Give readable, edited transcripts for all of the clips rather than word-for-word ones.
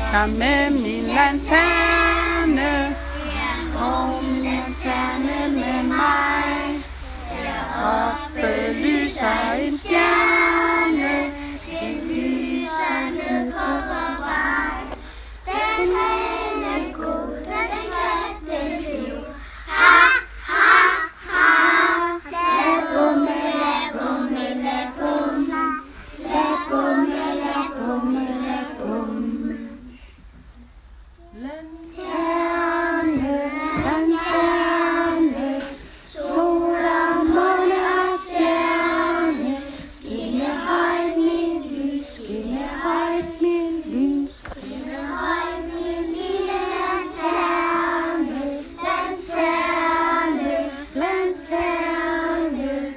Jeg med min lanterne, og min lanterne med mig. Deroppe lyser en stjerne, den lyser ned på vores vej. Den er god, den kan den flyve. Ha, ha, ha. La bumme, la bumme, la bumme. La bumme, la bumme, la bumme. Lanterne, lanterne, sol og måne og stjerne. Skinne højt min lys, skinne højt min lys. Skinne højt min lille lanterne, lanterne, lanterne.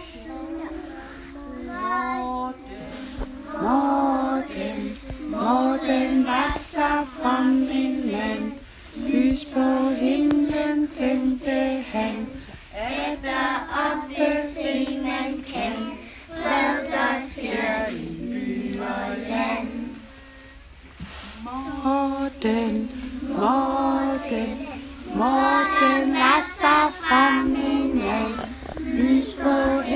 Morten, Morten vasser fra min land. Lys på himlen tændte han, at der oppe se man kan, hvad der sker i by og land. Morten, Morten, Morten vasser fra min land. Lys på himlen